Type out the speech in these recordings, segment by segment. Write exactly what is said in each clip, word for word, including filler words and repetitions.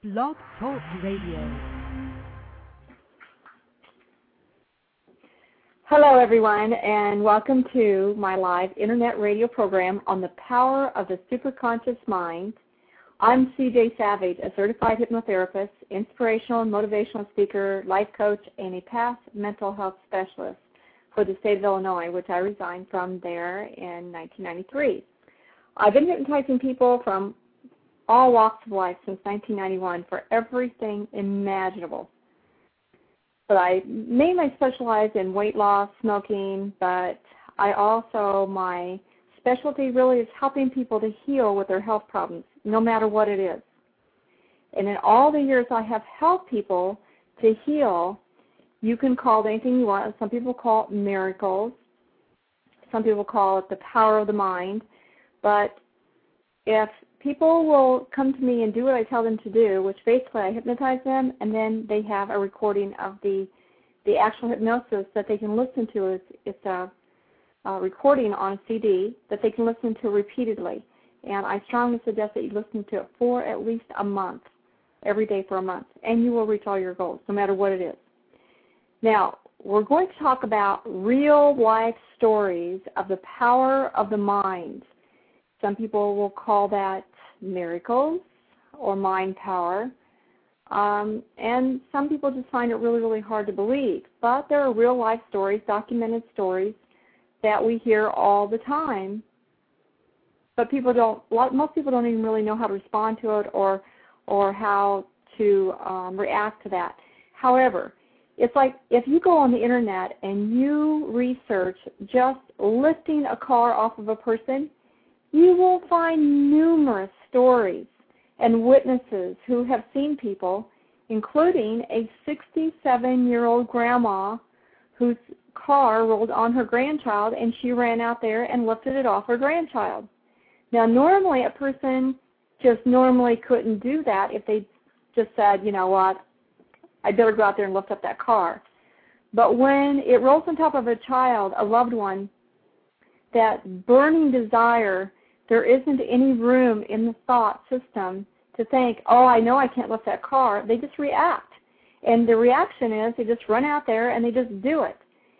Blog Talk Radio. Hello, everyone, and welcome to my live internet radio program on the power of the superconscious mind. I'm C J Savage, a certified hypnotherapist, inspirational and motivational speaker, life coach, and a past mental health specialist for the state of Illinois, which I resigned from there in nineteen ninety-three. I've been hypnotizing people from all walks of life since nineteen ninety-one for everything imaginable. But I mainly specialize in weight loss, smoking, but I also, my specialty really is helping people to heal with their health problems, no matter what it is. And in all the years I have helped people to heal, you can call it anything you want. Some people call it miracles. Some people call it the power of the mind. But if people will come to me and do what I tell them to do, which basically I hypnotize them, and then they have a recording of the the actual hypnosis that they can listen to. It's, it's a, a recording on a C D that they can listen to repeatedly. And I strongly suggest that you listen to it for at least a month, every day for a month, and you will reach all your goals, no matter what it is. Now, we're going to talk about real-life stories of the power of the mind. Some people will call that miracles or mind power, um, and some people just find it really, really hard to believe. But there are real-life stories, documented stories that we hear all the time, but people don't. Most people don't even really know how to respond to it or or how to um, react to that. However, it's like if you go on the internet and you research just lifting a car off of a person, you will find numerous stories and witnesses who have seen people, including a sixty-seven-year-old grandma whose car rolled on her grandchild, and she ran out there and lifted it off her grandchild. Now, normally a person just normally couldn't do that if they just said, you know what, I better go out there and lift up that car. But when it rolls on top of a child, a loved one, that burning desire, there isn't any room in the thought system to think, oh, I know I can't lift that car. They just react. And the reaction is they just run out there and they just do it.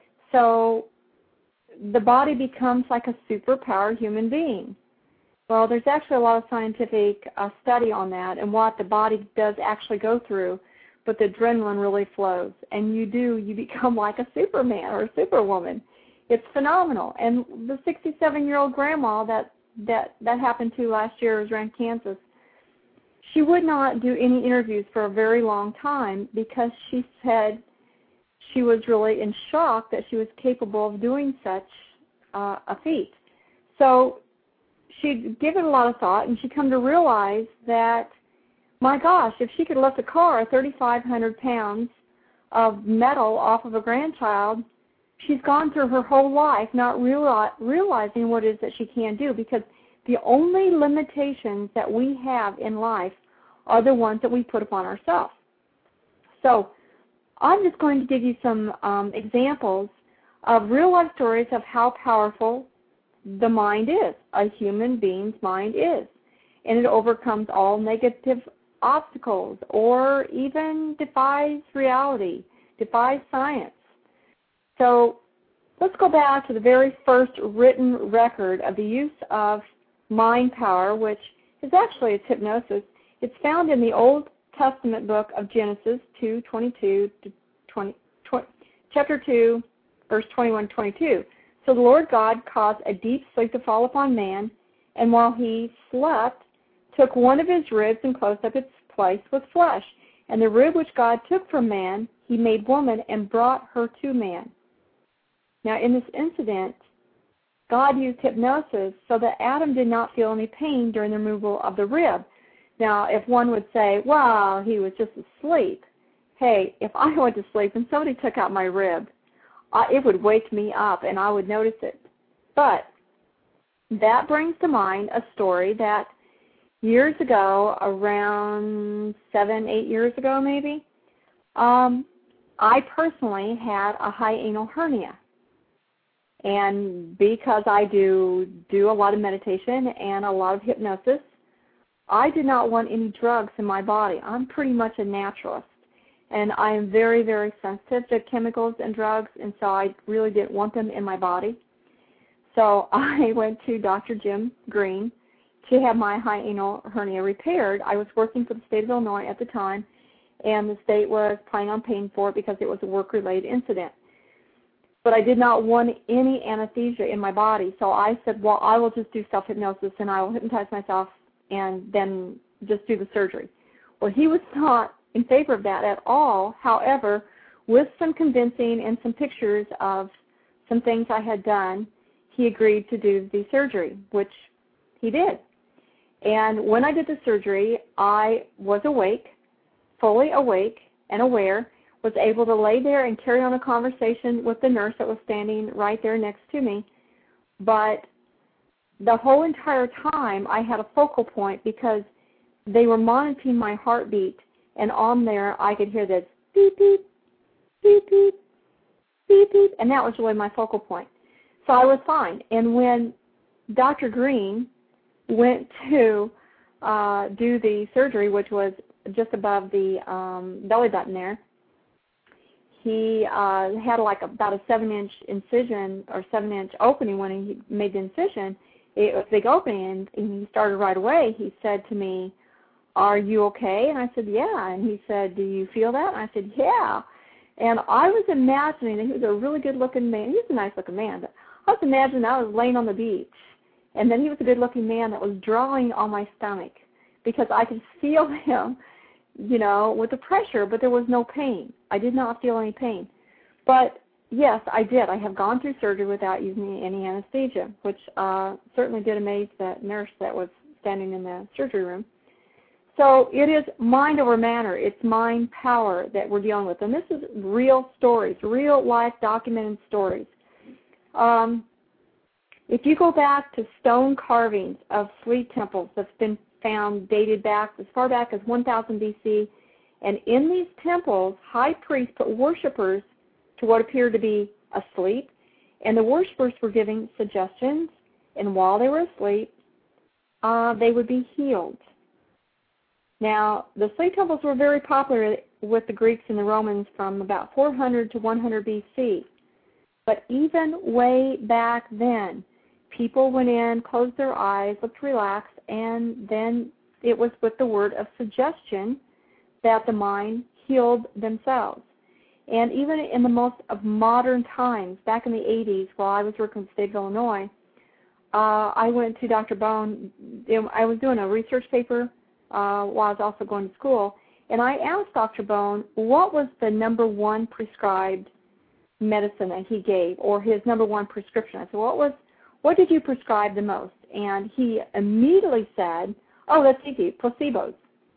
So the body becomes like a superpowered human being. Well, there's actually a lot of scientific uh, study on that and what the body does actually go through, but the adrenaline really flows. And you do, you become like a Superman or a Superwoman. It's phenomenal. And the sixty-seven-year-old grandma that that that happened to last year was around Kansas, she would not do any interviews for a very long time because she said she was really in shock that she was capable of doing such uh, a feat. So she'd given a lot of thought, and she'd come to realize that, my gosh, if she could lift a car thirty-five hundred pounds of metal off of a grandchild, she's gone through her whole life not reali- realizing what it is that she can do, because the only limitations that we have in life are the ones that we put upon ourselves. So I'm just going to give you some um, examples of real-life stories of how powerful the mind is, a human being's mind is. And it overcomes all negative obstacles or even defies reality, defies science. So let's go back to the very first written record of the use of mind power, which is actually it's hypnosis. It's found in the Old Testament book of Genesis two twenty-two to twenty, twenty, chapter two, verse twenty-one to twenty-two. So the Lord God caused a deep sleep to fall upon man, and while he slept, took one of his ribs and closed up its place with flesh. And the rib which God took from man, he made woman and brought her to man. Now, in this incident, God used hypnosis so that Adam did not feel any pain during the removal of the rib. Now, if one would say, well, he was just asleep. Hey, if I went to sleep and somebody took out my rib, uh, it would wake me up and I would notice it. But that brings to mind a story that years ago, around seven, eight years ago maybe, um, I personally had a hiatal hernia. And because I do do a lot of meditation and a lot of hypnosis, I did not want any drugs in my body. I'm pretty much a naturalist, and I am very, very sensitive to chemicals and drugs, and so I really didn't want them in my body. So I went to Doctor Jim Green to have my hiatal hernia repaired. I was working for the state of Illinois at the time, and the state was planning on paying for it because it was a work-related incident. But I did not want any anesthesia in my body, so I said, well, I will just do self-hypnosis, and I will hypnotize myself and then just do the surgery. Well, he was not in favor of that at all. However, with some convincing and some pictures of some things I had done, he agreed to do the surgery, which he did. And when I did the surgery, I was awake, fully awake and aware, was able to lay there and carry on a conversation with the nurse that was standing right there next to me. But the whole entire time I had a focal point because they were monitoring my heartbeat, and on there I could hear this beep, beep, beep, beep, beep, beep, and that was really my focal point. So I was fine. And when Doctor Green went to uh, do the surgery, which was just above the um, belly button there, he uh, had like about a seven-inch incision or seven-inch opening when he made the incision. It was a big opening, and he started right away. He said to me, "Are you okay?" And I said, "Yeah." And he said, "Do you feel that?" And I said, "Yeah." And I was imagining that he was a really good-looking man. He was a nice-looking man, but I was imagining I was laying on the beach, and then he was a good-looking man that was drawing on my stomach because I could feel him, you know, with the pressure, but there was no pain. I did not feel any pain. But, yes, I did. I have gone through surgery without using any anesthesia, which uh, certainly did amaze the nurse that was standing in the surgery room. So it is mind over matter. It's mind power that we're dealing with. And this is real stories, real-life documented stories. Um, if you go back to stone carvings of sleep temples that's been found dated back as far back as one thousand B C, and in these temples, high priests put worshipers to what appeared to be asleep, and the worshipers were giving suggestions, and while they were asleep, uh, they would be healed. Now, the sleep temples were very popular with the Greeks and the Romans from about four hundred to one hundred B C, but even way back then, people went in, closed their eyes, looked relaxed, and then it was with the word of suggestion that the mind healed themselves. And even in the most of modern times, back in the eighties, while I was working in the state of Illinois, uh, I went to Doctor Bone. I was doing a research paper uh, while I was also going to school, and I asked Doctor Bone what was the number one prescribed medicine that he gave, or his number one prescription. I said, what was, what did you prescribe the most? And he immediately said, oh, that's easy, placebos.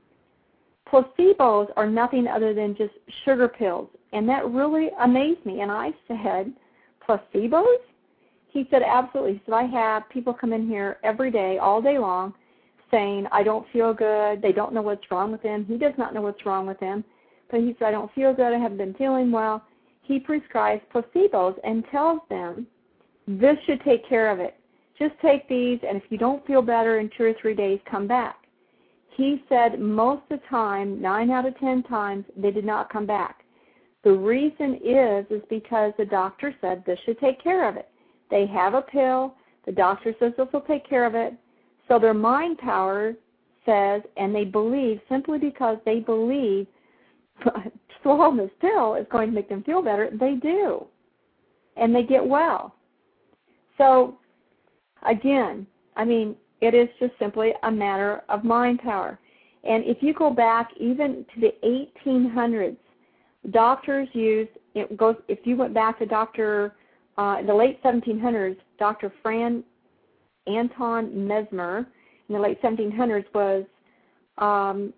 Placebos are nothing other than just sugar pills. And that really amazed me. And I said, placebos? He said, absolutely. He said, I have people come in here every day, all day long, saying, I don't feel good. They don't know what's wrong with them. He does not know what's wrong with him. But he said, I don't feel good. I haven't been feeling well. He prescribes placebos and tells them, this should take care of it. Just take these, and if you don't feel better in two or three days, come back. He said most of the time, nine out of ten times, they did not come back. The reason is, is because the doctor said this should take care of it. They have a pill. The doctor says this will take care of it. So their mind power says, and they believe, simply because they believe swallowing this pill is going to make them feel better, they do. And they get well. So, again, I mean, it is just simply a matter of mind power. And if you go back even to the eighteen hundreds, doctors used, it goes, if you went back to Doctor Uh, in the late seventeen hundreds, Doctor Franz Anton Mesmer in the late seventeen hundreds was um,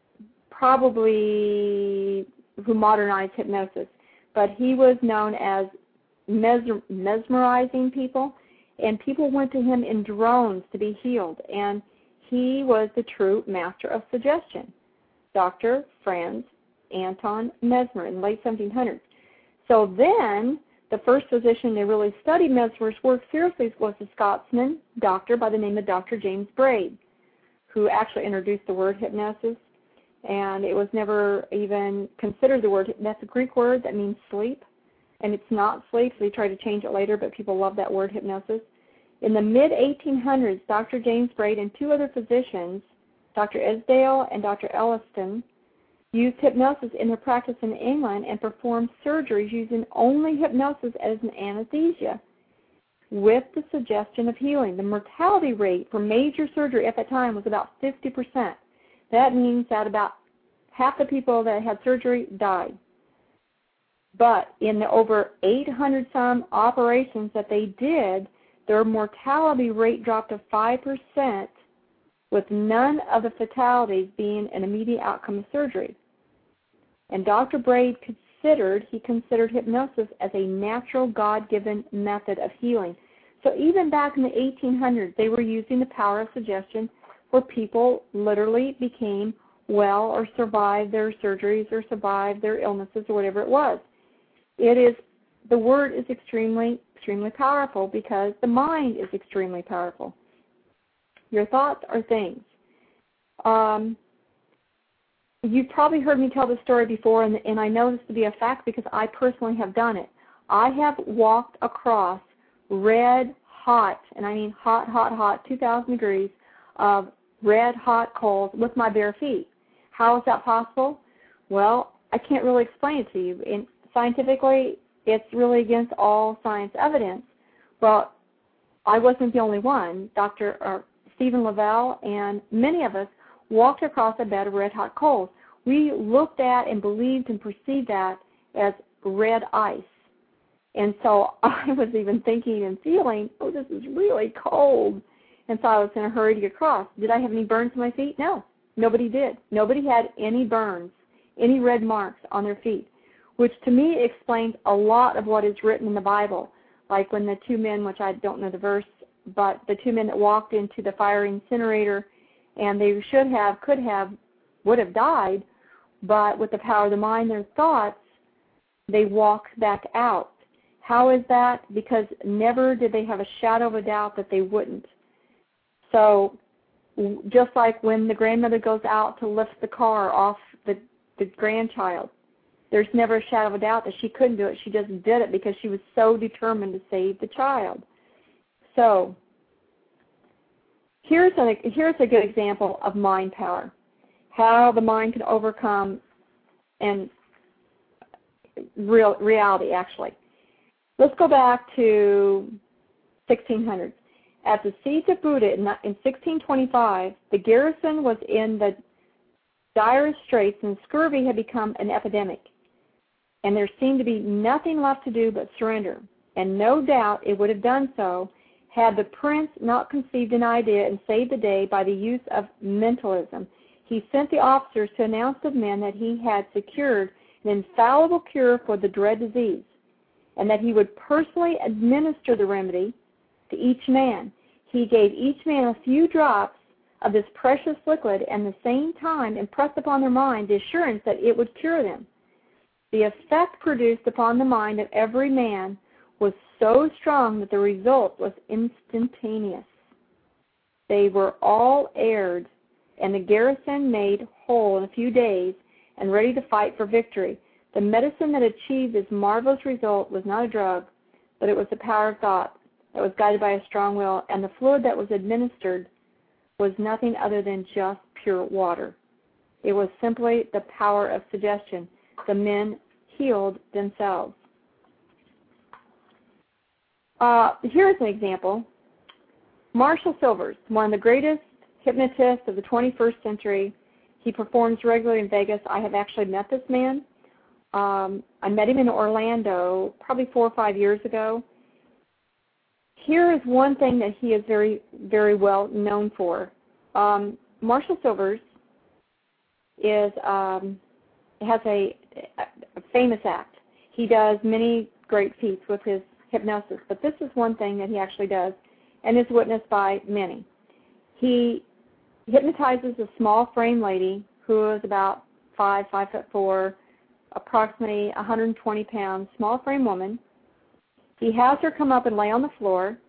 probably who modernized hypnosis, but he was known as mes- mesmerizing people, and people went to him in drones to be healed, and he was the true master of suggestion, Doctor Franz Anton Mesmer in the late seventeen hundreds. So then, the first physician they really studied Mesmer's work seriously was a Scotsman doctor by the name of Doctor James Braid, who actually introduced the word hypnosis, and it was never even considered the word. That's a Greek word that means sleep, and it's not sleep, so they tried to change it later, but people love that word, hypnosis. In the mid eighteen hundreds, Doctor James Braid and two other physicians, Doctor Esdale and Doctor Elliston, used hypnosis in their practice in England and performed surgeries using only hypnosis as an anesthesia with the suggestion of healing. The mortality rate for major surgery at that time was about fifty percent. That means that about half the people that had surgery died. But in the over eight hundred some operations that they did, their mortality rate dropped to five percent, with none of the fatalities being an immediate outcome of surgery. And Doctor Braid considered, he considered hypnosis as a natural God-given method of healing. So even back in the eighteen hundreds, they were using the power of suggestion where people literally became well or survived their surgeries or survived their illnesses or whatever it was. It is, the word is extremely, extremely powerful because the mind is extremely powerful. Your thoughts are things. Um, you've probably heard me tell this story before, and, and I know this to be a fact because I personally have done it. I have walked across red hot, and I mean hot, hot, hot, two thousand degrees of red hot coals with my bare feet. How is that possible? Well, I can't really explain it to you. In, scientifically, it's really against all science evidence. Well, I wasn't the only one. Doctor or Stephen Lavelle and many of us walked across a bed of red hot coals. We looked at and believed and perceived that as red ice. And so I was even thinking and feeling, oh, this is really cold. And so I was in a hurry to get across. Did I have any burns on my feet? No, nobody did. Nobody had any burns, any red marks on their feet, which to me explains a lot of what is written in the Bible. Like when the two men, which I don't know the verse, but the two men that walked into the fire incinerator, and they should have, could have, would have died, but with the power of the mind, their thoughts, they walked back out. How is that? Because never did they have a shadow of a doubt that they wouldn't. So just like when the grandmother goes out to lift the car off the, the grandchild, there's never a shadow of a doubt that she couldn't do it. She just did it because she was so determined to save the child. So here's a, here's a good example of mind power, how the mind can overcome and real reality, actually. Let's go back to sixteen hundreds. At the siege of Buda in sixteen twenty-five, the garrison was in the direst straits and scurvy had become an epidemic. And there seemed to be nothing left to do but surrender. And no doubt it would have done so had the prince not conceived an idea and saved the day by the use of mentalism. He sent the officers to announce to the men that he had secured an infallible cure for the dread disease, and that he would personally administer the remedy to each man. He gave each man a few drops of this precious liquid and at the same time impressed upon their mind the assurance that it would cure them. The effect produced upon the mind of every man was so strong that the result was instantaneous. They were all aired, and the garrison made whole in a few days and ready to fight for victory. The medicine that achieved this marvelous result was not a drug, but it was the power of thought that was guided by a strong will, and the fluid that was administered was nothing other than just pure water. It was simply the power of suggestion. The men healed themselves. Uh, here's an example. Marshall Silvers, one of the greatest hypnotists of the twenty-first century. He performs regularly in Vegas. I have actually met this man. Um, I met him in Orlando probably four or five years ago. Here is one thing that he is very, very well known for. Um, Marshall Silvers is um, has a, a famous act. He does many great feats with his hypnosis, but this is one thing that he actually does and is witnessed by many. He hypnotizes a small frame lady who is about five, five foot four, approximately one hundred twenty pounds, small frame woman. He has her come up and lay on the floor,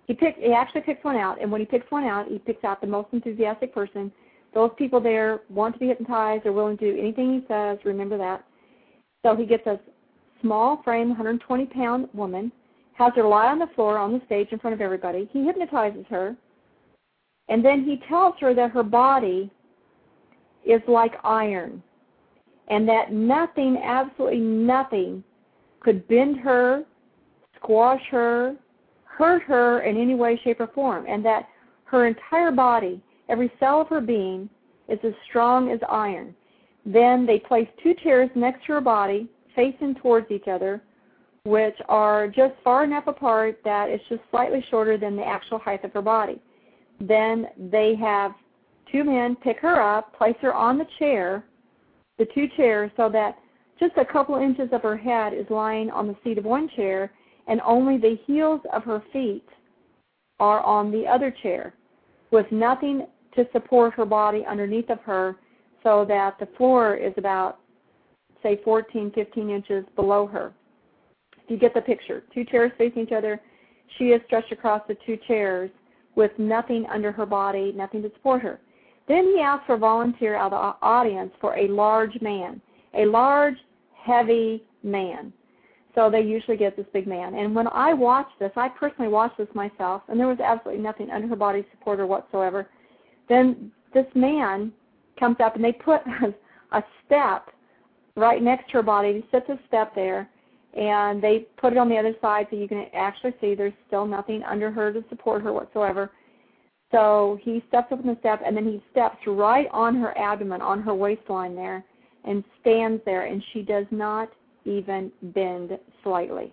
he pick, he actually picks one out, and when he picks one out, he picks out the most enthusiastic person. Those people there want to be hypnotized, are willing to do anything he says, remember that. So he gets a small frame, one hundred twenty pound woman, has her lie on the floor on the stage in front of everybody. He hypnotizes her, and then he tells her that her body is like iron, and that nothing, absolutely nothing, could bend her, squash her, hurt her in any way, shape, or form, and that her entire body, every cell of her being, is as strong as iron. Then they place two chairs next to her body, facing towards each other, which are just far enough apart that it's just slightly shorter than the actual height of her body. Then they have two men pick her up, place her on the chair, the two chairs, so that just a couple inches of her head is lying on the seat of one chair, and only the heels of her feet are on the other chair, with nothing to support her body underneath of her, so that the floor is about, say, fourteen, fifteen inches below her. If you get the picture, two chairs facing each other, she is stretched across the two chairs with nothing under her body, nothing to support her. Then he asks for a volunteer out of the audience for a large man, a large, heavy man. So they usually get this big man. And when I watched this, I personally watched this myself, and there was absolutely nothing under her body support her whatsoever. Then this man comes up, and they put a step right next to her body. He sets a step there, and they put it on the other side so you can actually see there's still nothing under her to support her whatsoever. So he steps up on the step, and then he steps right on her abdomen, on her waistline there, and stands there, and she does not even bend slightly.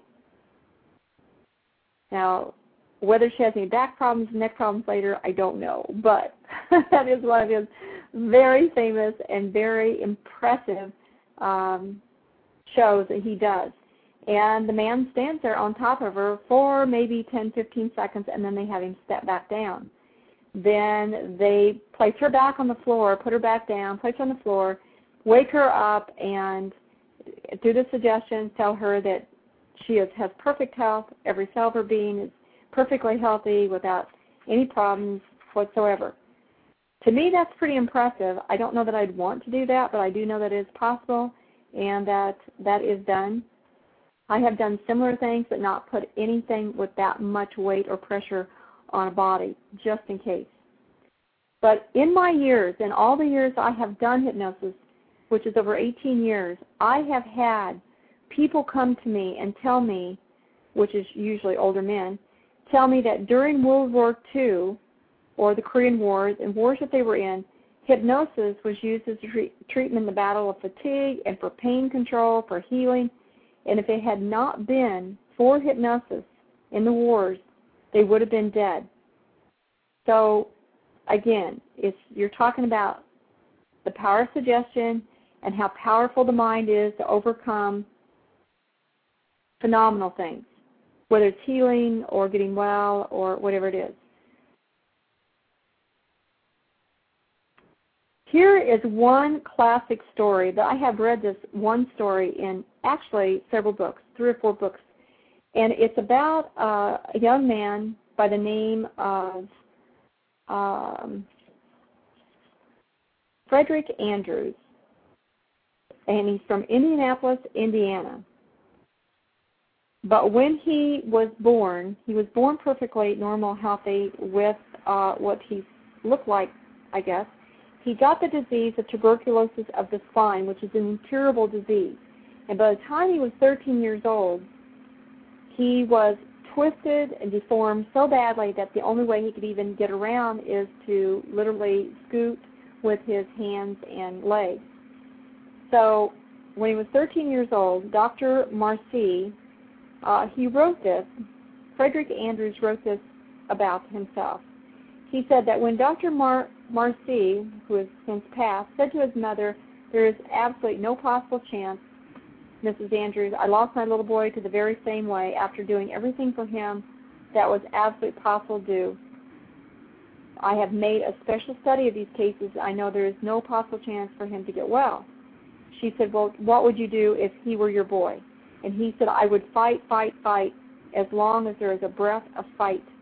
Now, whether she has any back problems, neck problems later, I don't know, but that is one of his very famous and very impressive um, shows that he does. And the man stands there on top of her for maybe ten, fifteen seconds, and then they have him step back down. Then they place her back on the floor, put her back down, place her on the floor, wake her up, and through the suggestions tell her that she is, has perfect health, every cell of her being is perfectly healthy without any problems whatsoever. To me, that's pretty impressive. I don't know that I'd want to do that, but I do know that it is possible and that that is done. I have done similar things, but not put anything with that much weight or pressure on a body, just in case. But in my years, in all the years I have done hypnosis, which is over eighteen years, I have had people come to me and tell me, which is usually older men, tell me that during World War Two or the Korean Wars and wars that they were in, hypnosis was used as a treat, treatment in the battle of fatigue and for pain control, for healing. And if it had not been for hypnosis in the wars, they would have been dead. So, again, it's, you're talking about the power of suggestion and how powerful the mind is to overcome phenomenal things, whether it's healing or getting well or whatever it is. Here is one classic story that I have read this one story in actually several books, three or four books, and it's about uh, a young man by the name of um, Frederick Andrews, and he's from Indianapolis, Indiana. But when he was born, he was born perfectly normal, healthy, with uh, what he looked like, I guess. He got the disease of tuberculosis of the spine, which is an incurable disease. And by the time he was thirteen years old, he was twisted and deformed so badly that the only way he could even get around is to literally scoot with his hands and legs. So when he was thirteen years old, Doctor Marcy, uh, he wrote this, Frederick Andrews wrote this about himself. He said that when Doctor Mar- Marcy, who has since passed, said to his mother, "There is absolutely no possible chance, Missus Andrews. I lost my little boy to the very same way after doing everything for him that was absolutely possible to do. I have made a special study of these cases. I know there is no possible chance for him to get well." She said, "Well, what would you do if he were your boy?" And he said, "I would fight, fight, fight as long as there is a breath of fight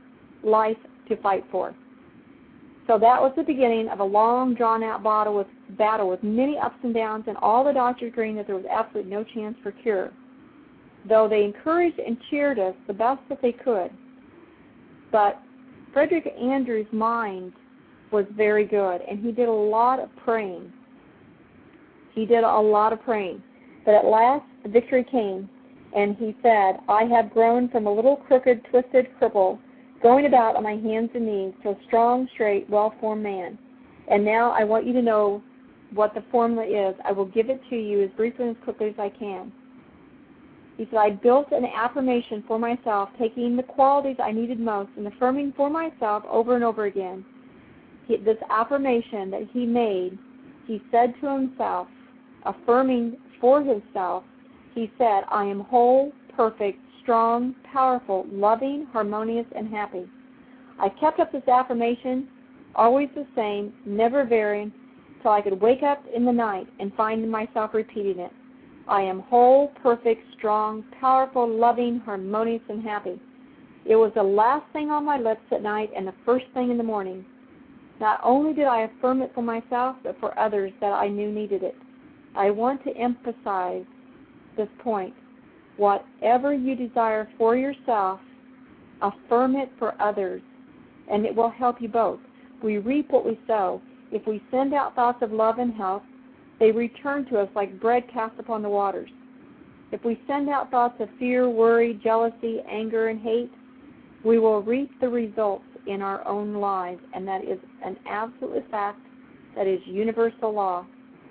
life to fight for. So that was the beginning of a long, drawn-out battle with, battle with many ups and downs, and all the doctors agreeing that there was absolutely no chance for cure, though they encouraged and cheered us the best that they could. But Frederick Andrews' mind was very good, and he did a lot of praying. He did a lot of praying. But at last, the victory came, and he said, I have grown from a little crooked, twisted cripple, going about on my hands and knees, to a strong, straight, well-formed man. And now I want you to know what the formula is. I will give it to you as briefly and as quickly as I can. He said, I built an affirmation for myself, taking the qualities I needed most and affirming for myself over and over again. He, this affirmation that he made, he said to himself, affirming for himself, he said, I am whole, perfect, strong, powerful, loving, harmonious, and happy. I kept up this affirmation, always the same, never varying, till I could wake up in the night and find myself repeating it. I am whole, perfect, strong, powerful, loving, harmonious, and happy. It was the last thing on my lips at night and the first thing in the morning. Not only did I affirm it for myself, but for others that I knew needed it. I want to emphasize this point. Whatever you desire for yourself, affirm it for others, and it will help you both. We reap what we sow. If we send out thoughts of love and health, they return to us like bread cast upon the waters. If we send out thoughts of fear, worry, jealousy, anger, and hate, we will reap the results in our own lives, and that is an absolute fact. That is universal law.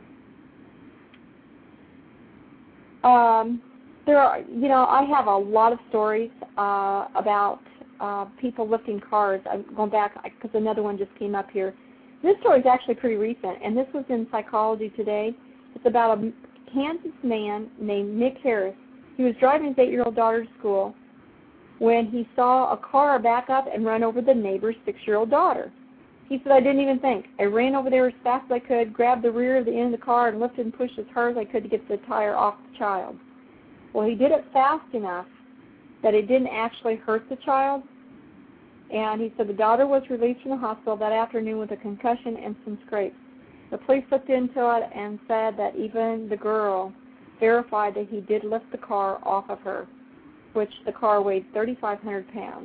Um, there are, you know, I have a lot of stories uh, about uh, people lifting cars. I'm going back because another one just came up here. This story is actually pretty recent, and this was in Psychology Today. It's about a Kansas man named Nick Harris. He was driving his eight-year-old daughter to school when he saw a car back up and run over the neighbor's six-year-old daughter. He said, I didn't even think. I ran over there as fast as I could, grabbed the rear of the end of the car, and lifted and pushed as hard as I could to get the tire off the child. Well, he did it fast enough that it didn't actually hurt the child. And he said the daughter was released from the hospital that afternoon with a concussion and some scrapes. The police looked into it and said that even the girl verified that he did lift the car off of her, which the car weighed thirty-five hundred pounds.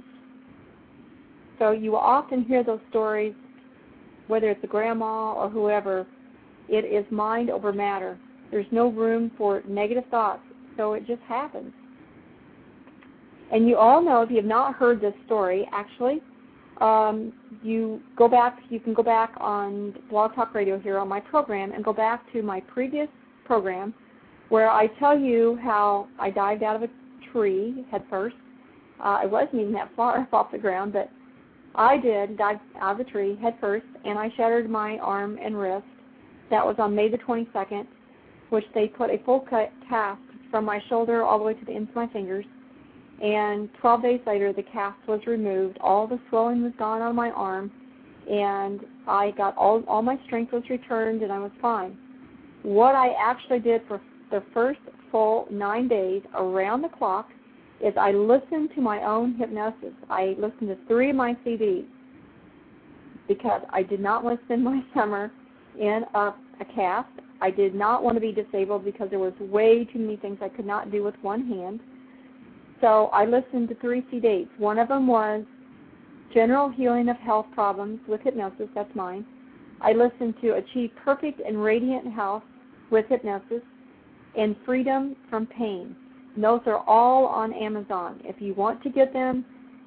So you will often hear those stories, whether it's a grandma or whoever. It is mind over matter. There's no room for negative thoughts, so it just happens. And you all know, if you have not heard this story, actually, um, you go back. You can go back on Blog Talk Radio here on my program and go back to my previous program where I tell you how I dived out of a tree head first. Uh, I wasn't even that far off the ground, but I did dive out of the tree head first, and I shattered my arm and wrist. That was on May the twenty-second, which they put a full cut cast from my shoulder all the way to the ends of my fingers. And twelve days later, the cast was removed. All the swelling was gone on my arm, and I got all, all my strength was returned, and I was fine. What I actually did for the first full nine days around the clock is I listened to my own hypnosis. I listened to three of my C Ds because I did not want to spend my summer in a, a cast. I did not want to be disabled because there was way too many things I could not do with one hand. So I listened to three C Ds. One of them was General Healing of Health Problems with Hypnosis. That's mine. I listened to Achieve Perfect and Radiant Health with Hypnosis, and Freedom from Pain. And those are all on Amazon. If you want to get them,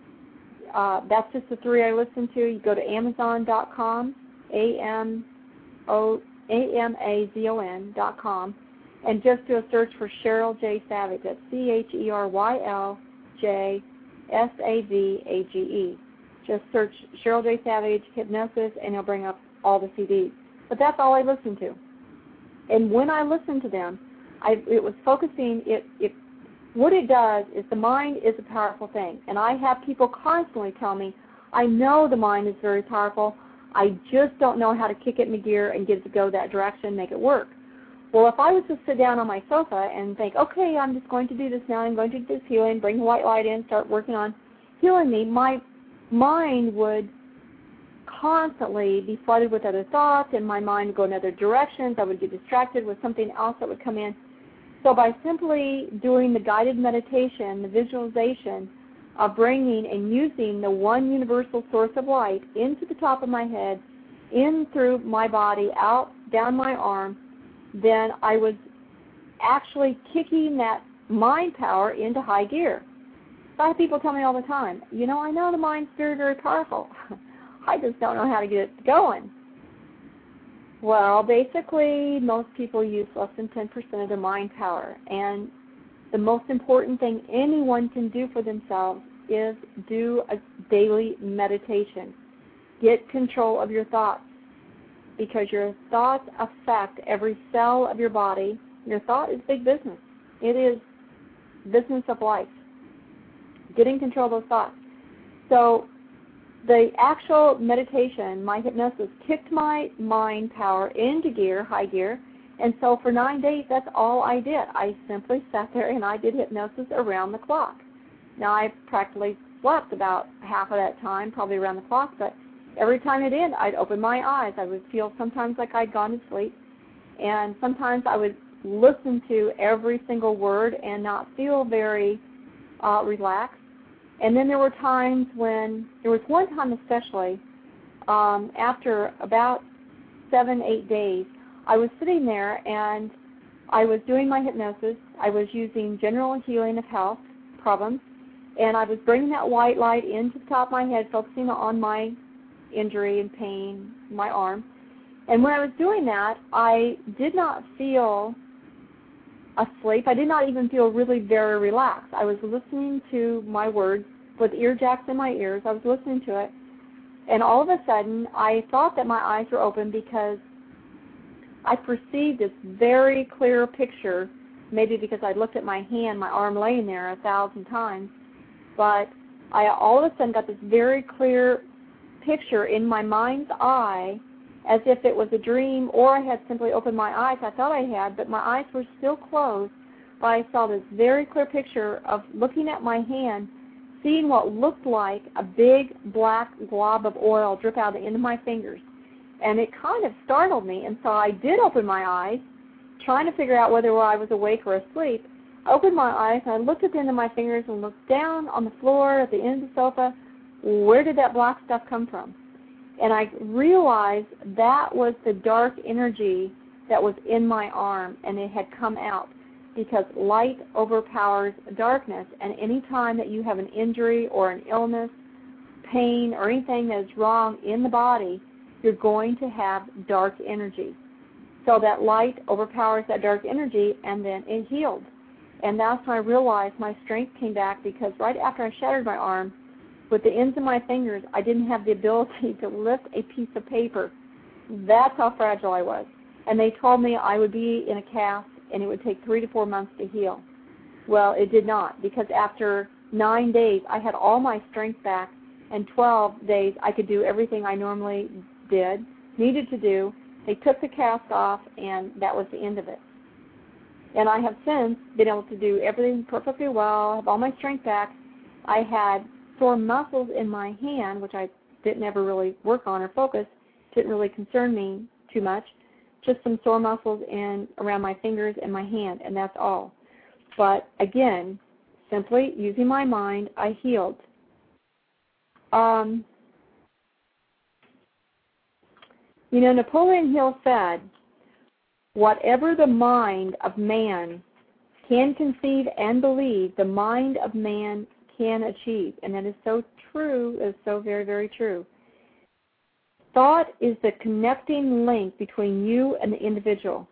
uh, that's just the three I listened to. You go to amazon dot com, A M O A M A Z O N dot com, and just do a search for Cheryl J. Savage. That's C H E R Y L J S A V A G E. Just search Cheryl J. Savage Hypnosis, and it'll bring up all the C Ds. But that's all I listened to. And when I listened to them, I, it was focusing, it, it, what it does is the mind is a powerful thing. And I have people constantly tell me, I know the mind is very powerful, I just don't know how to kick it into gear and get it to go that direction and make it work. Well, if I was to sit down on my sofa and think, okay, I'm just going to do this now, I'm going to do this healing, bring the white light in, start working on healing me, my mind would constantly be flooded with other thoughts, and my mind would go in other directions. I would get distracted with something else that would come in. So by simply doing the guided meditation, the visualization of bringing and using the one universal source of light into the top of my head, in through my body, out, down my arm, then I was actually kicking that mind power into high gear. So I have people tell me all the time, you know, I know the mind's very, very powerful. I just don't know how to get it going. Well, basically, most people use less than ten percent of their mind power. And the most important thing anyone can do for themselves is do a daily meditation. Get control of your thoughts, because your thoughts affect every cell of your body. Your thought is big business. It is business of life. Getting control of those thoughts. So the actual meditation, my hypnosis, kicked my mind power into gear, high gear, and so for nine days, that's all I did. I simply sat there and I did hypnosis around the clock. Now, I practically slept about half of that time, probably around the clock, but every time it ended, I'd open my eyes. I would feel sometimes like I'd gone to sleep, and sometimes I would listen to every single word and not feel very uh, relaxed. And then there were times when, there was one time especially, um, after about seven, eight days, I was sitting there and I was doing my hypnosis. I was using general healing of health problems, and I was bringing that white light into the top of my head, focusing on my injury and pain, my arm. And when I was doing that, I did not feel asleep. I did not even feel really very relaxed. I was listening to my words with ear jacks in my ears. I was listening to it, and all of a sudden, I thought that my eyes were open because I perceived this very clear picture, maybe because I looked at my hand, my arm laying there a thousand times, but I all of a sudden got this very clear picture in my mind's eye, as if it was a dream, or I had simply opened my eyes. I thought I had, but my eyes were still closed, but I saw this very clear picture of looking at my hand, seeing what looked like a big black glob of oil drip out of the end of my fingers. And it kind of startled me, and so I did open my eyes, trying to figure out whether I was awake or asleep. I opened my eyes, and I looked at the end of my fingers and looked down on the floor at the end of the sofa. Where did that black stuff come from? And I realized that was the dark energy that was in my arm, and it had come out because light overpowers darkness, and any time that you have an injury or an illness, pain, or anything that is wrong in the body, you're going to have dark energy. So that light overpowers that dark energy, and then it healed. And that's when I realized my strength came back, because right after I shattered my arm, with the ends of my fingers, I didn't have the ability to lift a piece of paper. That's how fragile I was. And they told me I would be in a cast and it would take three to four months to heal. Well, it did not, because after nine days, I had all my strength back, and twelve days, I could do everything I normally did, needed to do. They took the cast off, and that was the end of it. And I have since been able to do everything perfectly well, have all my strength back. I had sore muscles in my hand, which I didn't ever really work on or focus, didn't really concern me too much, just some sore muscles in around my fingers and my hand, and that's all. But again, simply using my mind, I healed. Um, you know, Napoleon Hill said, whatever the mind of man can conceive and believe, the mind of man can achieve. And that is so true, is so very, very true. Thought is the connecting link between you and the individual.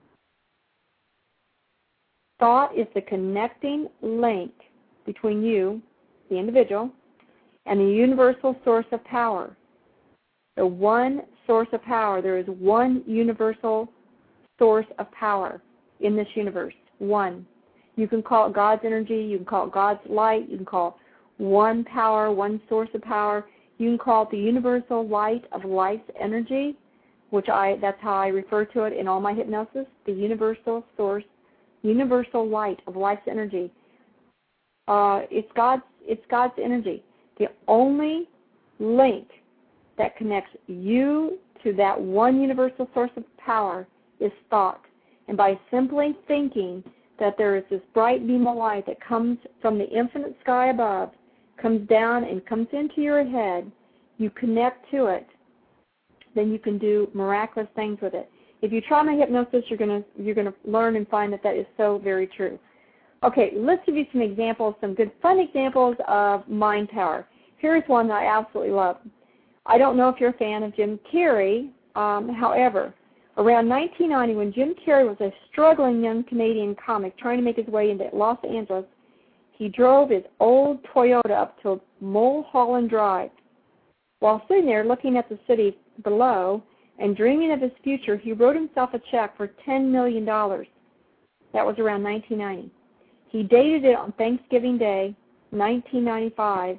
Thought is the connecting link between you, the individual, and the universal source of power. The one source of power. There is one universal source of power in this universe. One. You can call it God's energy. You can call it God's light. You can call it one power, one source of power. You can call it the universal light of life's energy, which I, that's how I refer to it in all my hypnosis, the universal source, universal light of life's energy. Uh, it's God's, it's God's energy. The only link that connects you to that one universal source of power is thought. And by simply thinking that there is this bright beam of light that comes from the infinite sky above, comes down and comes into your head, you connect to it, then you can do miraculous things with it. If you try my hypnosis, you're going to you're going to learn and find that that is so very true. Okay, let's give you some examples, some good fun examples of mind power. Here's one that I absolutely love. I don't know if you're a fan of Jim Carrey. Um, however, around nineteen ninety, when Jim Carrey was a struggling young Canadian comic trying to make his way into Los Angeles, he drove his old Toyota up to Mulholland Drive. While sitting there looking at the city below and dreaming of his future, he wrote himself a check for ten million dollars. That was around nineteen ninety. He dated it on Thanksgiving Day, nineteen ninety-five,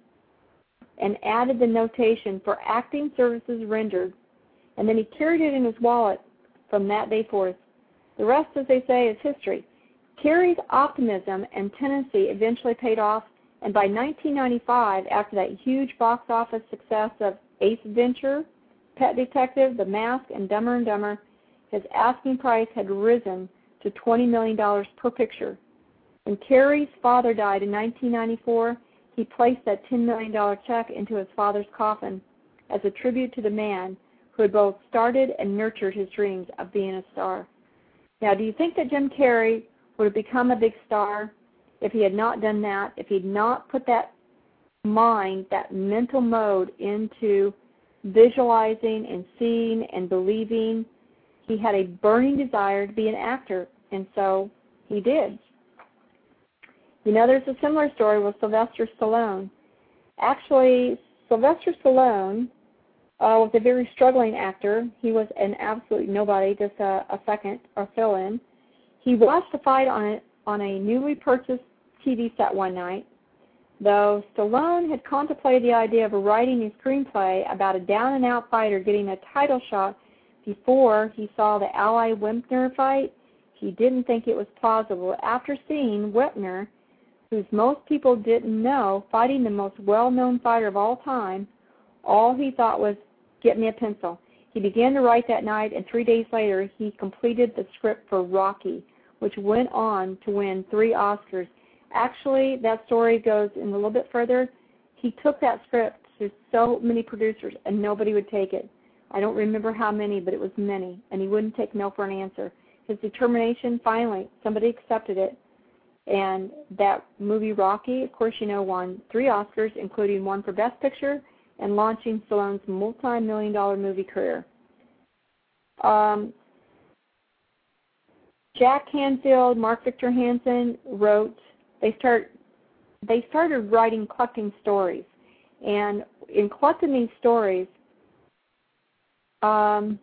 and added the notation for acting services rendered, and then he carried it in his wallet from that day forth. The rest, as they say, is history. Carrey's optimism and tenacity eventually paid off, and by nineteen ninety-five, after that huge box office success of Ace Ventura, Pet Detective, The Mask, and Dumber and Dumber, his asking price had risen to twenty million dollars per picture. When Carrey's father died in nineteen ninety-four, he placed that ten million dollars check into his father's coffin as a tribute to the man who had both started and nurtured his dreams of being a star. Now, do you think that Jim Carrey would have become a big star if he had not done that, if he had not put that mind, that mental mode into visualizing and seeing and believing? He had a burning desire to be an actor, and so he did. You know, there's a similar story with Sylvester Stallone. Actually, Sylvester Stallone uh, was a very struggling actor. He was an absolute nobody, just a, a second or fill-in. He watched a fight on a, on a newly purchased T V set one night. Though Stallone had contemplated the idea of writing a screenplay about a down-and-out fighter getting a title shot before he saw the Ally-Wepner fight, he didn't think it was plausible. After seeing Wepner, whose most people didn't know, fighting the most well-known fighter of all time, all he thought was, get me a pencil. He began to write that night, and three days later, he completed the script for Rocky, which went on to win three Oscars. Actually, that story goes in a little bit further. He took that script to so many producers, and nobody would take it. I don't remember how many, but it was many, and he wouldn't take no for an answer. His determination, finally, somebody accepted it. And that movie, Rocky, of course, you know, won three Oscars, including one for Best Picture, and launching Stallone's multi-million dollar movie career. Um, Jack Canfield, Mark Victor Hansen wrote, they start, they started writing, collecting stories. And in collecting these stories, um,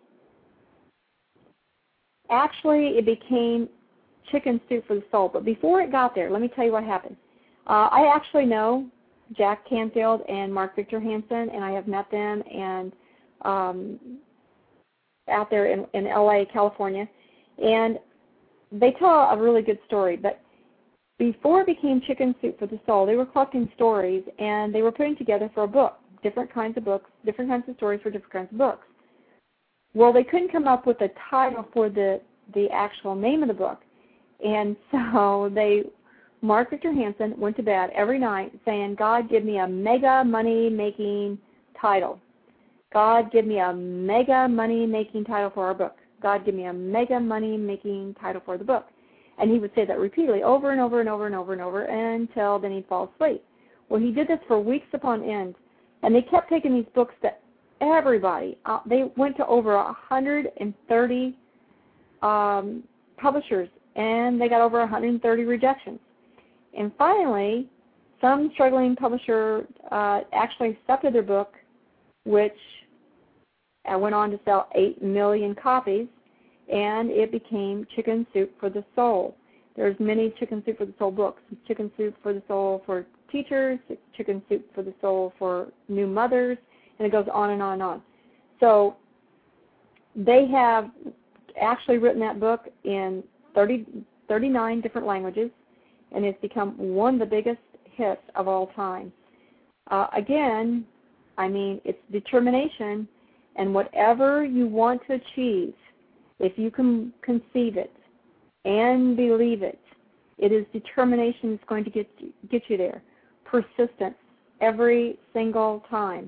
actually it became Chicken Soup for the Soul. But before it got there, let me tell you what happened. Uh, I actually know Jack Canfield and Mark Victor Hansen, and I have met them and um, out there in, in L A, California. And they tell a really good story. But before it became Chicken Soup for the Soul, they were collecting stories, and they were putting together for a book, different kinds of books, different kinds of stories for different kinds of books. Well, they couldn't come up with a title for the, the actual name of the book. And so they, Mark Victor Hansen went to bed every night saying, God, give me a mega money-making title. God, give me a mega money-making title for our book. God, give me a mega money-making title for the book. And he would say that repeatedly over and over and over and over and over until then he'd fall asleep. Well, he did this for weeks upon end. And they kept taking these books to everybody. Uh, they went to over one hundred thirty um, publishers, and they got over one hundred thirty rejections. And finally, some struggling publisher uh, actually accepted their book, which uh, went on to sell eight million copies, and it became Chicken Soup for the Soul. There's many Chicken Soup for the Soul books. Chicken Soup for the Soul for teachers, Chicken Soup for the Soul for new mothers, and it goes on and on and on. So they have actually written that book in thirty, thirty-nine different languages, and it's become one of the biggest hits of all time. Uh, again, I mean, it's determination, and whatever you want to achieve, if you can conceive it and believe it, it is determination that's going to get get you there. Persistence every single time.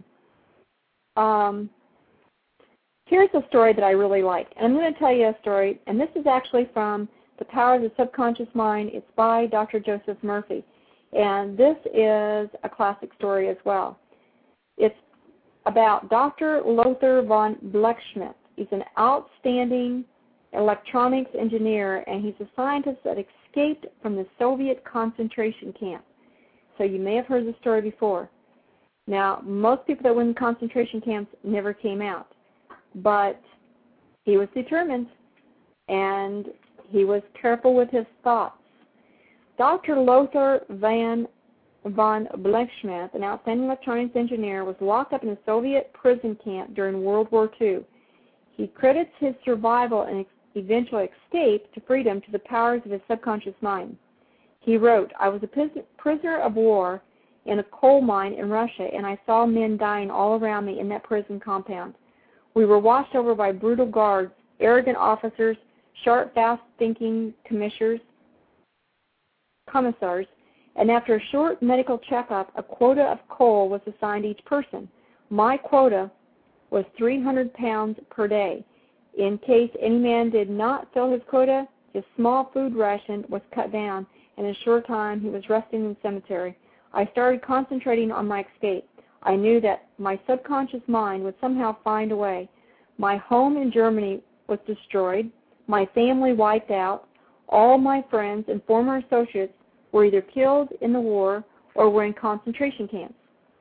Um, here's a story that I really like. And I'm going to tell you a story, and this is actually from The Power of the Subconscious Mind. It's by Doctor Joseph Murphy. And this is a classic story as well. It's about Doctor Lothar von Blechschmidt. He's an outstanding electronics engineer, and he's a scientist that escaped from the Soviet concentration camp. So you may have heard the story before. Now, most people that went in concentration camps never came out, but he was determined, and he was careful with his thoughts. Doctor Lothar van von Blechschmidt, an outstanding electronics engineer, was locked up in a Soviet prison camp during World War Two. He credits his survival and eventual escape to freedom to the powers of his subconscious mind. He wrote, "I was a prisoner of war in a coal mine in Russia, and I saw men dying all around me in that prison compound. We were watched over by brutal guards, arrogant officers, sharp, fast-thinking commissioners, commissars, and after a short medical checkup, a quota of coal was assigned each person. My quota was three hundred pounds per day. In case any man did not fill his quota, his small food ration was cut down, and in a short time he was resting in the cemetery. I started concentrating on my escape. I knew that my subconscious mind would somehow find a way. My home in Germany was destroyed, my family wiped out, all my friends and former associates were either killed in the war or were in concentration camps."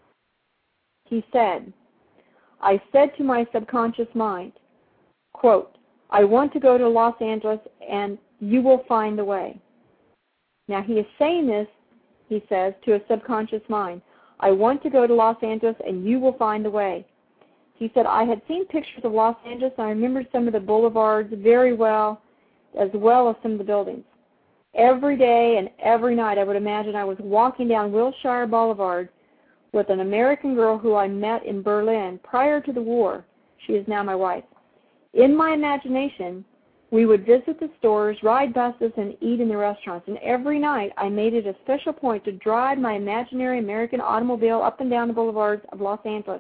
He said, "I said to my subconscious mind, quote, I want to go to Los Angeles and you will find the way." Now he is saying this, he says, to a subconscious mind. I want to go to Los Angeles and you will find the way. He said, I had seen pictures of Los Angeles and I remembered some of the boulevards very well, as well as some of the buildings. Every day and every night I would imagine I was walking down Wilshire Boulevard with an American girl who I met in Berlin prior to the war. She is now my wife. In my imagination, we would visit the stores, ride buses, and eat in the restaurants. And every night I made it a special point to drive my imaginary American automobile up and down the boulevards of Los Angeles.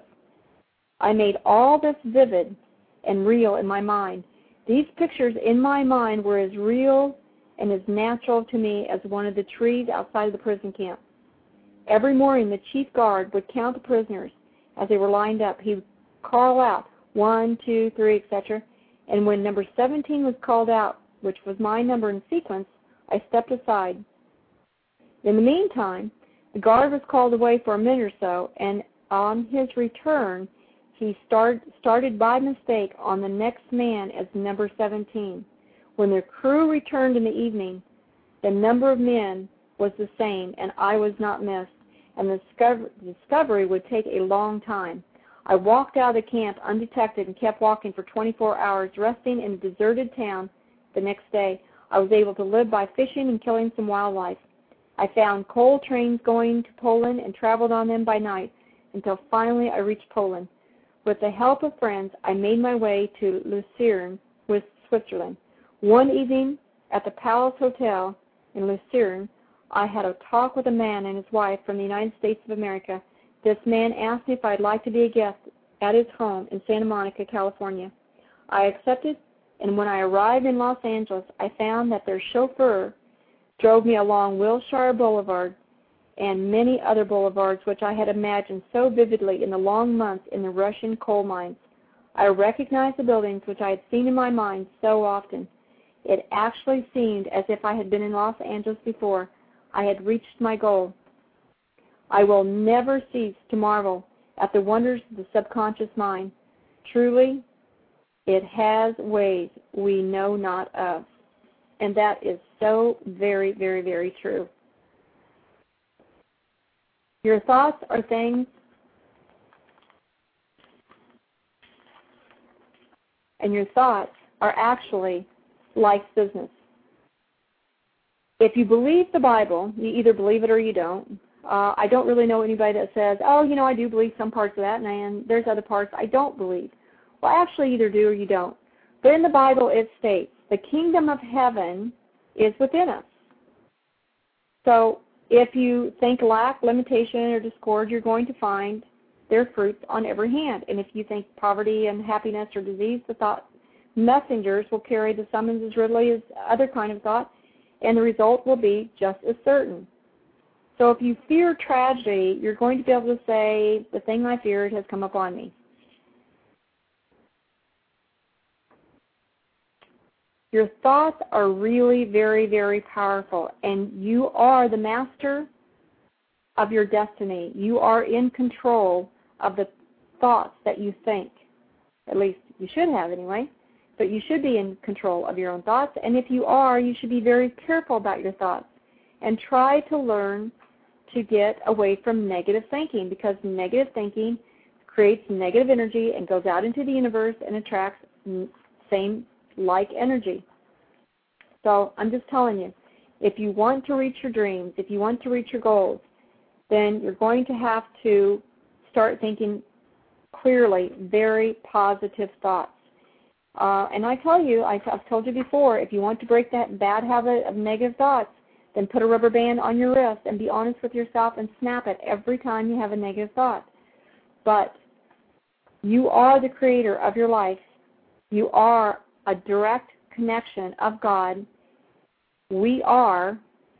I made all this vivid and real in my mind. These pictures in my mind were as real and as natural to me as one of the trees outside of the prison camp. Every morning the chief guard would count the prisoners as they were lined up. He would call out, one, two, three, et cetera. And when number seventeen was called out, which was my number in sequence, I stepped aside. In the meantime, the guard was called away for a minute or so, and on his return, he start, started by mistake on the next man as number seventeen. When the crew returned in the evening, the number of men was the same, and I was not missed, and the discover, discovery would take a long time. I walked out of the camp undetected and kept walking for twenty-four hours, resting in a deserted town. The next day, I was able to live by fishing and killing some wildlife. I found coal trains going to Poland and traveled on them by night until finally I reached Poland. With the help of friends, I made my way to Lucerne, Switzerland. One evening at the Palace Hotel in Lucerne, I had a talk with a man and his wife from the United States of America. This man asked me if I'd like to be a guest at his home in Santa Monica, California. I accepted, and when I arrived in Los Angeles, I found that their chauffeur drove me along Wilshire Boulevard and many other boulevards which I had imagined so vividly in the long months in the Russian coal mines. I recognized the buildings which I had seen in my mind so often. It actually seemed as if I had been in Los Angeles before. I had reached my goal. I will never cease to marvel at the wonders of the subconscious mind. Truly, it has ways we know not of. And that is so very, very, very true. Your thoughts are things, and your thoughts are actually life's business. If you believe the Bible, you either believe it or you don't. Uh, I don't really know anybody that says, oh, you know, I do believe some parts of that, and, and there's other parts I don't believe. Well, actually, you either do or you don't. But in the Bible, it states, the kingdom of heaven is within us. So if you think lack, limitation, or discord, you're going to find their fruits on every hand. And if you think poverty and happiness or disease, the thought messengers will carry the summons as readily as other kind of thought, and the result will be just as certain. So if you fear tragedy, you're going to be able to say, the thing I feared has come upon me. Your thoughts are really very, very powerful, and you are the master of your destiny. You are in control of the thoughts that you think. At least you should have anyway, but you should be in control of your own thoughts, and if you are, you should be very careful about your thoughts and try to learn to get away from negative thinking, because negative thinking creates negative energy and goes out into the universe and attracts same like energy. So I'm just telling you, if you want to reach your dreams, if you want to reach your goals, then you're going to have to start thinking clearly, very positive thoughts. Uh, and I tell you, I've, I've told you before, if you want to break that bad habit of negative thoughts, then put a rubber band on your wrist and be honest with yourself and snap it every time you have a negative thought. But you are the creator of your life. You are a direct connection of God. We are,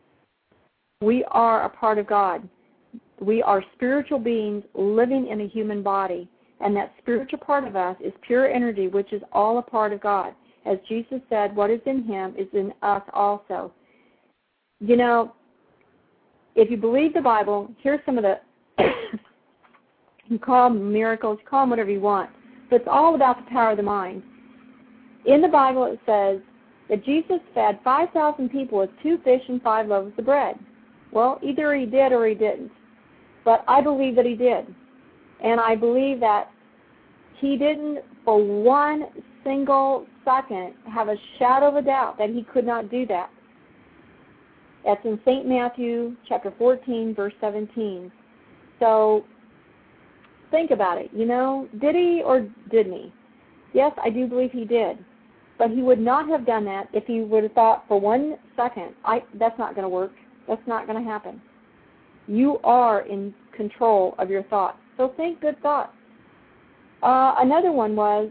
we are a part of God. We are spiritual beings living in a human body. And that spiritual part of us is pure energy, which is all a part of God. As Jesus said, what is in him is in us also. You know, if you believe the Bible, here's some of the, you call them miracles, you call them whatever you want, but it's all about the power of the mind. In the Bible it says that Jesus fed five thousand people with two fish and five loaves of bread. Well, either he did or he didn't. But I believe that he did. And I believe that he didn't for one single second have a shadow of a doubt that he could not do that. That's in Saint Matthew chapter fourteen, verse seventeen. So think about it. You know, did he or didn't he? Yes, I do believe he did. But he would not have done that if he would have thought for one second, I, that's not going to work. That's not going to happen. You are in control of your thoughts. So think good thoughts. Uh, another one was,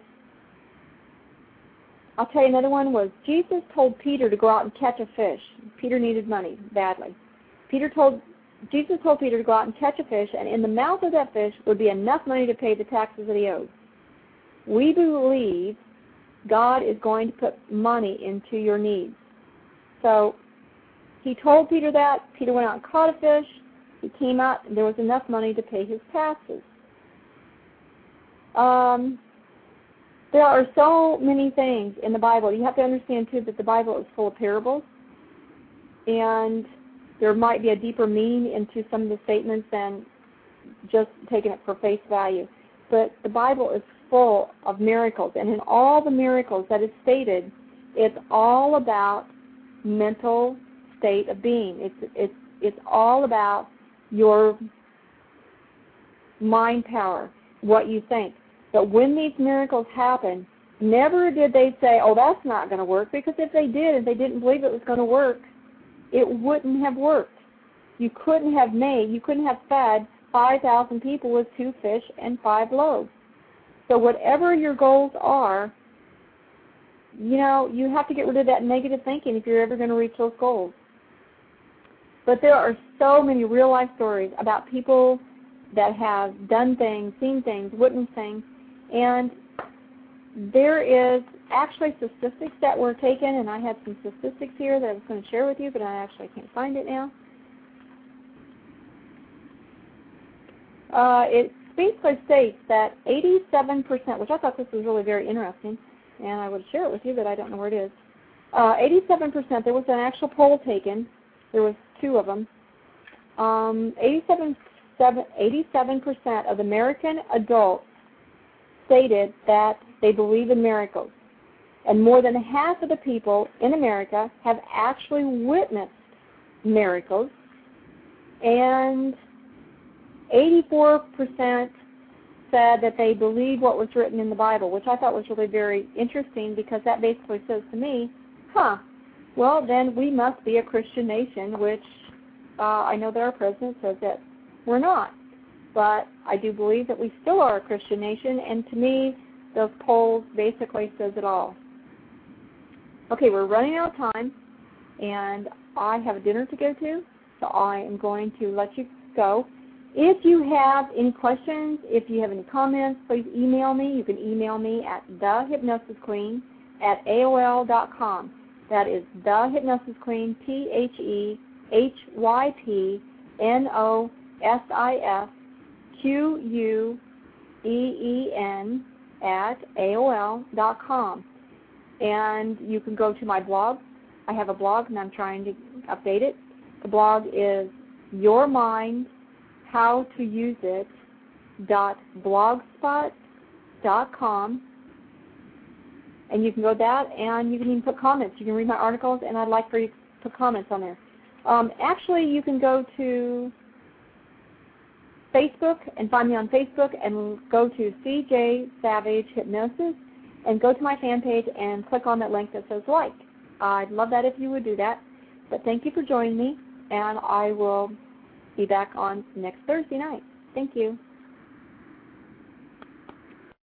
I'll tell you another one was, Jesus told Peter to go out and catch a fish. Peter needed money badly. Peter told, Jesus told Peter to go out and catch a fish, and in the mouth of that fish would be enough money to pay the taxes that he owed. We believe God is going to put money into your needs. So he told Peter that. Peter went out and caught a fish. He came out, and there was enough money to pay his taxes. Um, there are so many things in the Bible. You have to understand, too, that the Bible is full of parables, and there might be a deeper meaning into some of the statements than just taking it for face value. But the Bible is full of miracles, and in all the miracles that is stated, it's all about mental state of being. It's it's it's all about your mind power, what you think. But when these miracles happen, never did they say, oh, that's not going to work, because if they did, if they didn't believe it was going to work, it wouldn't have worked. You couldn't have made, you couldn't have fed five thousand people with two fish and five loaves. So whatever your goals are, you know, you have to get rid of that negative thinking if you're ever going to reach those goals. But there are so many real-life stories about people that have done things, seen things, witnessed things, and there is actually statistics that were taken, and I have some statistics here that I was going to share with you, but I actually can't find it now. Uh, it basically states that eighty-seven percent, which I thought this was really very interesting, and I would share it with you, but I don't know where it is. Uh, eighty-seven percent, there was an actual poll taken. There was two of them. Um, eighty-seven percent of American adults stated that they believe in miracles. And more than half of the people in America have actually witnessed miracles. and eighty-four percent said that they believe what was written in the Bible, which I thought was really very interesting because that basically says to me, huh, well, then we must be a Christian nation, which uh, I know that our president says that we're not. But I do believe that we still are a Christian nation, and to me, those polls basically says it all. Okay, we're running out of time, and I have a dinner to go to, so I am going to let you go. If you have any questions, if you have any comments, please email me. You can email me at the hypnosis queen at A O L dot com. That is the hypnosis queen, T H E H Y P N O S I S Q U E E N at A O L dot com. And you can go to my blog. I have a blog, and I'm trying to update it. The blog is Your Mind, How to Use It dot blogspot dot com, and you can go that, and you can even put comments. You can read my articles, and I'd like for you to put comments on there. Um, actually, you can go to Facebook and find me on Facebook, and go to C J Savage Hypnosis, and go to my fan page and click on that link that says like. I'd love that if you would do that. But thank you for joining me, and I will be back on next Thursday night. Thank you.